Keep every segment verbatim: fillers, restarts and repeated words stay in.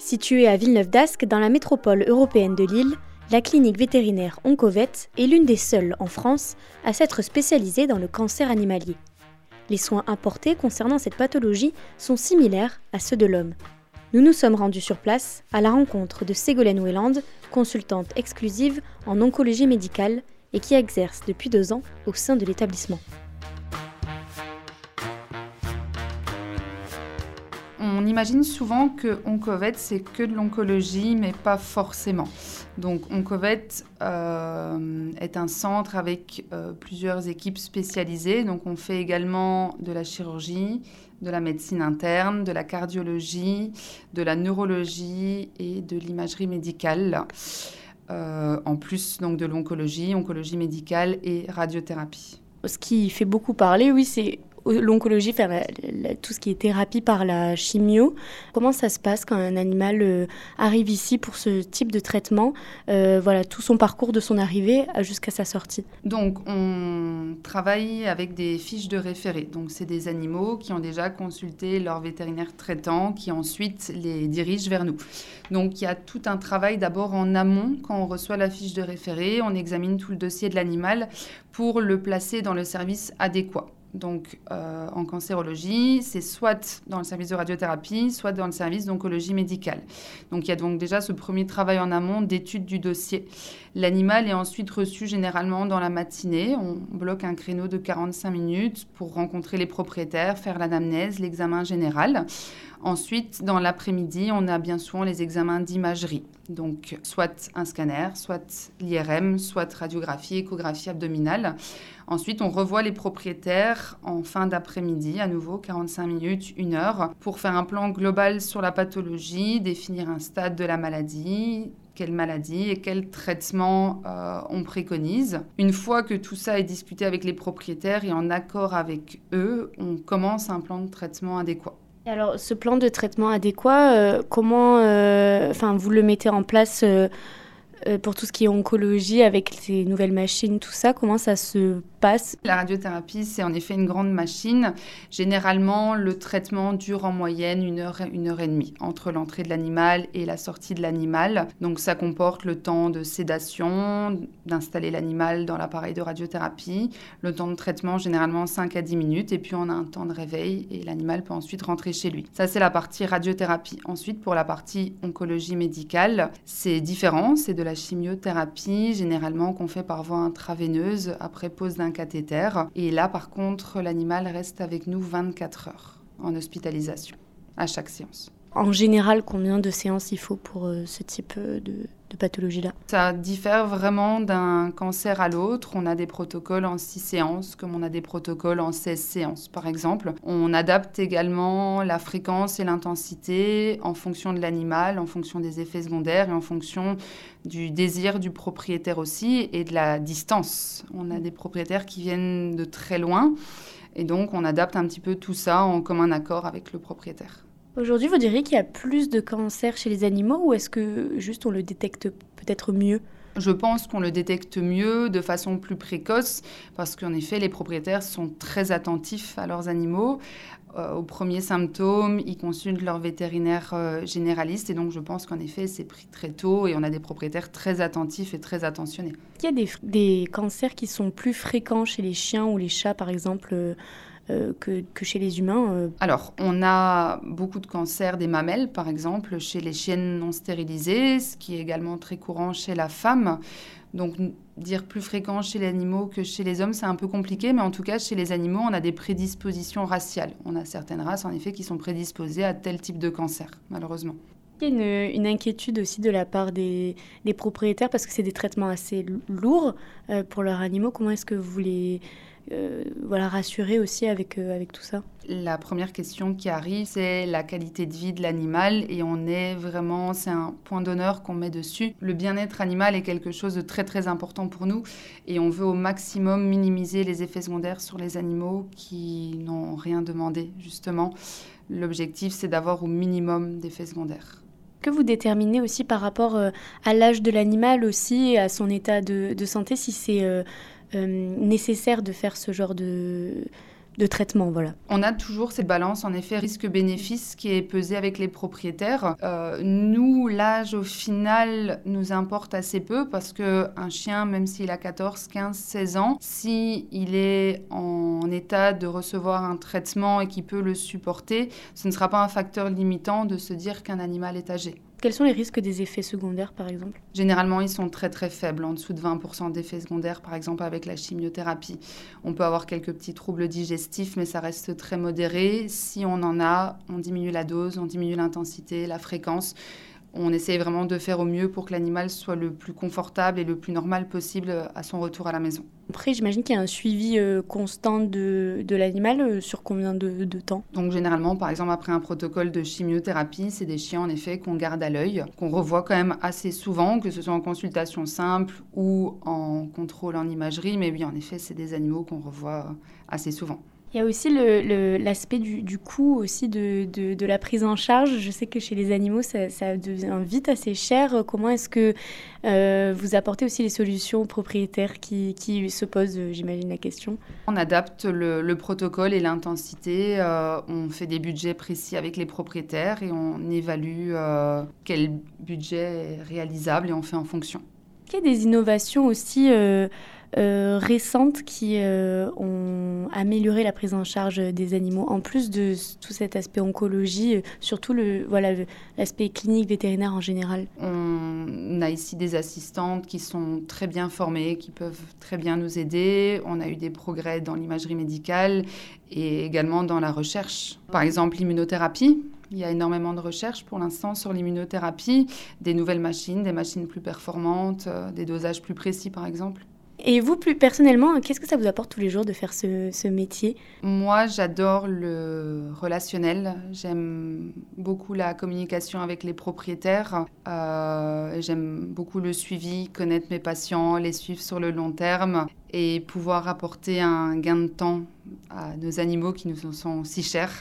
Située à Villeneuve-d'Ascq, dans la métropole européenne de Lille, la clinique vétérinaire Oncovet est l'une des seules en France à s'être spécialisée dans le cancer animalier. Les soins apportés concernant cette pathologie sont similaires à ceux de l'homme. Nous nous sommes rendus sur place à la rencontre de Ségolène Wéland, consultante exclusive en oncologie médicale et qui exerce depuis deux ans au sein de l'établissement. On imagine souvent que Oncovet, c'est que de l'oncologie, mais pas forcément. Donc Oncovet euh, est un centre avec euh, plusieurs équipes spécialisées. Donc on fait également de la chirurgie, de la médecine interne, de la cardiologie, de la neurologie et de l'imagerie médicale. Euh, en plus donc de l'oncologie, oncologie médicale et radiothérapie. Ce qui fait beaucoup parler, oui, c'est l'oncologie, enfin, la, la, tout ce qui est thérapie par la chimio. Comment ça se passe quand un animal euh, arrive ici pour ce type de traitement, euh, voilà, tout son parcours de son arrivée jusqu'à sa sortie? Donc, on travaille avec des fiches de référé. Donc, c'est des animaux qui ont déjà consulté leur vétérinaire traitant, qui ensuite les dirige vers nous. Donc, il y a tout un travail d'abord en amont. Quand on reçoit la fiche de référé, on examine tout le dossier de l'animal pour le placer dans le service adéquat. Donc, euh, en cancérologie, c'est soit dans le service de radiothérapie, soit dans le service d'oncologie médicale. Donc, il y a donc déjà ce premier travail en amont d'étude du dossier. L'animal est ensuite reçu généralement dans la matinée. On bloque un créneau de quarante-cinq minutes pour rencontrer les propriétaires, faire l'anamnèse, l'examen général. Ensuite, dans l'après-midi, on a bien souvent les examens d'imagerie. Donc, soit un scanner, soit l'I R M, soit radiographie, échographie abdominale. Ensuite, on revoit les propriétaires en fin d'après-midi, à nouveau quarante-cinq minutes, une heure, pour faire un plan global sur la pathologie, définir un stade de la maladie, quelle maladie et quel traitement euh, on préconise. Une fois que tout ça est discuté avec les propriétaires et en accord avec eux, on commence un plan de traitement adéquat. Alors, ce plan de traitement adéquat, euh, comment euh, enfin, vous le mettez en place euh, euh, pour tout ce qui est oncologie, avec ces nouvelles machines, tout ça, comment ça se passe? La radiothérapie, c'est en effet une grande machine. Généralement, le traitement dure en moyenne une heure, une heure et demie entre l'entrée de l'animal et la sortie de l'animal. Donc, ça comporte le temps de sédation, d'installer l'animal dans l'appareil de radiothérapie, le temps de traitement, généralement cinq à dix minutes, et puis on a un temps de réveil et l'animal peut ensuite rentrer chez lui. Ça, c'est la partie radiothérapie. Ensuite, pour la partie oncologie médicale, c'est différent. C'est de la chimiothérapie, généralement qu'on fait par voie intraveineuse après pose d'un cathéter. Et là, par contre, l'animal reste avec nous vingt-quatre heures en hospitalisation, à chaque séance. En général, combien de séances il faut pour euh, ce type euh, de, de pathologie-là? Ça diffère vraiment d'un cancer à l'autre. On a des protocoles en six séances, comme on a des protocoles en seize séances, par exemple. On adapte également la fréquence et l'intensité en fonction de l'animal, en fonction des effets secondaires et en fonction du désir du propriétaire aussi et de la distance. On a des propriétaires qui viennent de très loin et donc on adapte un petit peu tout ça en commun accord avec le propriétaire. Aujourd'hui, vous diriez qu'il y a plus de cancer chez les animaux ou est-ce que juste on le détecte peut-être mieux? Je pense qu'on le détecte mieux, de façon plus précoce, parce qu'en effet, les propriétaires sont très attentifs à leurs animaux. Euh, aux premiers symptômes, ils consultent leur vétérinaire euh, généraliste et donc je pense qu'en effet, c'est pris très tôt et on a des propriétaires très attentifs et très attentionnés. Il y a des, des cancers qui sont plus fréquents chez les chiens ou les chats, par exemple, euh, Euh, que, que chez les humains euh. Alors, on a beaucoup de cancers des mamelles, par exemple, chez les chiennes non stérilisées, ce qui est également très courant chez la femme. Donc, dire plus fréquent chez les animaux que chez les hommes, c'est un peu compliqué, mais en tout cas, chez les animaux, on a des prédispositions raciales. On a certaines races, en effet, qui sont prédisposées à tel type de cancer, malheureusement. Il y a une, une inquiétude aussi de la part des, des propriétaires, parce que c'est des traitements assez lourds euh, pour leurs animaux. Comment est-ce que vous les... Euh, voilà, rassurer aussi avec, euh, avec tout ça? La première question qui arrive, c'est la qualité de vie de l'animal et on est vraiment, c'est un point d'honneur qu'on met dessus. Le bien-être animal est quelque chose de très très important pour nous et on veut au maximum minimiser les effets secondaires sur les animaux qui n'ont rien demandé, justement. L'objectif, c'est d'avoir au minimum d'effets secondaires. Que vous déterminez aussi par rapport euh, à l'âge de l'animal aussi et à son état de, de santé, si c'est... Euh, Euh, nécessaire de faire ce genre de, de traitement, voilà. On a toujours cette balance, en effet, risque-bénéfice qui est pesée avec les propriétaires. Euh, nous, l'âge, au final, nous importe assez peu parce qu'un chien, même s'il a quatorze, quinze, seize ans, s'il est en état de recevoir un traitement et qu'il peut le supporter, ce ne sera pas un facteur limitant de se dire qu'un animal est âgé. Quels sont les risques des effets secondaires, par exemple ? Généralement, ils sont très très faibles, en dessous de vingt pour cent d'effets secondaires, par exemple avec la chimiothérapie. On peut avoir quelques petits troubles digestifs, mais ça reste très modéré. Si on en a, on diminue la dose, on diminue l'intensité, la fréquence. On essaie vraiment de faire au mieux pour que l'animal soit le plus confortable et le plus normal possible à son retour à la maison. Après, j'imagine qu'il y a un suivi euh, constant de, de l'animal, euh, sur combien de, de temps ? Donc généralement, par exemple, après un protocole de chimiothérapie, c'est des chiens en effet qu'on garde à l'œil, qu'on revoit quand même assez souvent, que ce soit en consultation simple ou en contrôle en imagerie. Mais oui, en effet, c'est des animaux qu'on revoit assez souvent. Il y a aussi le, le, l'aspect du, du coût aussi de, de, de la prise en charge. Je sais que chez les animaux, ça, ça devient vite assez cher. Comment est-ce que euh, vous apportez aussi les solutions aux propriétaires qui, qui se posent, j'imagine, la question ? On adapte le, le protocole et l'intensité. Euh, on fait des budgets précis avec les propriétaires et on évalue euh, quel budget est réalisable et on fait en fonction. Il y a des innovations aussi euh, euh, récentes qui euh, ont amélioré la prise en charge des animaux, en plus de tout cet aspect oncologie, euh, surtout le, voilà, le, l'aspect clinique vétérinaire en général. On a ici des assistantes qui sont très bien formées, qui peuvent très bien nous aider. On a eu des progrès dans l'imagerie médicale et également dans la recherche. Par exemple, l'immunothérapie. Il y a énormément de recherches pour l'instant sur l'immunothérapie, des nouvelles machines, des machines plus performantes, euh, des dosages plus précis par exemple. Et vous, plus personnellement, qu'est-ce que ça vous apporte tous les jours de faire ce, ce métier ? Moi, j'adore le relationnel. J'aime beaucoup la communication avec les propriétaires. Euh, j'aime beaucoup le suivi, connaître mes patients, les suivre sur le long terme et pouvoir apporter un gain de temps à nos animaux qui nous sont si chers.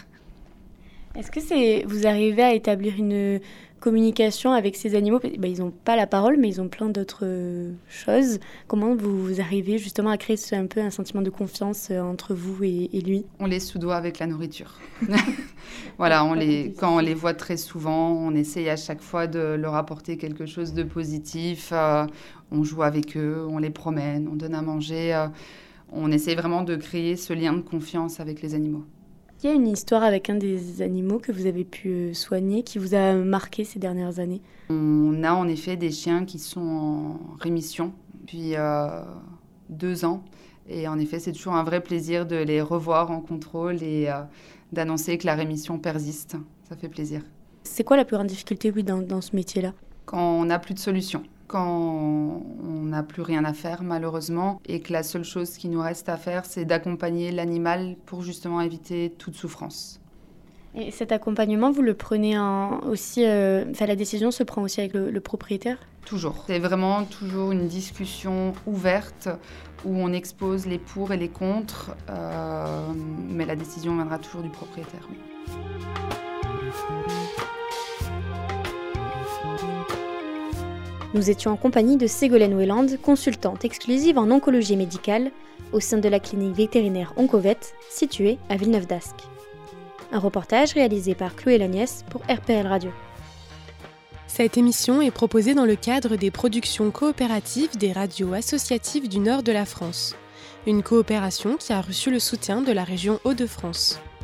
Est-ce que c'est, vous arrivez à établir une communication avec ces animaux ? Ben, ils n'ont pas la parole, mais ils ont plein d'autres euh, choses. Comment vous arrivez justement à créer un peu un sentiment de confiance euh, entre vous et, et lui ? On les soudoie avec la nourriture. Voilà, on les, quand on les voit très souvent, on essaye à chaque fois de leur apporter quelque chose de positif. Euh, on joue avec eux, on les promène, on donne à manger. Euh, on essaye vraiment de créer ce lien de confiance avec les animaux. Il y a une histoire avec un des animaux que vous avez pu soigner, qui vous a marqué ces dernières années ? On a en effet des chiens qui sont en rémission depuis euh, deux ans. Et en effet, c'est toujours un vrai plaisir de les revoir en contrôle et euh, d'annoncer que la rémission persiste. Ça fait plaisir. C'est quoi la plus grande difficulté, oui, dans, dans ce métier-là ? Quand on n'a plus de solution. Quand on n'a plus rien à faire, malheureusement, et que la seule chose qui nous reste à faire, c'est d'accompagner l'animal pour justement éviter toute souffrance. Et cet accompagnement, vous le prenez en aussi... Euh, enfin, la décision se prend aussi avec le, le propriétaire ? Toujours. C'est vraiment toujours une discussion ouverte où on expose les pour et les contre, euh, mais la décision viendra toujours du propriétaire, oui. Nous étions en compagnie de Ségolène Wéland, consultante exclusive en oncologie médicale au sein de la clinique vétérinaire Oncovet, située à Villeneuve d'Ascq. Un reportage réalisé par Chloé Lagnès pour R P L Radio. Cette émission est proposée dans le cadre des productions coopératives des radios associatives du nord de la France, une coopération qui a reçu le soutien de la région Hauts-de-France.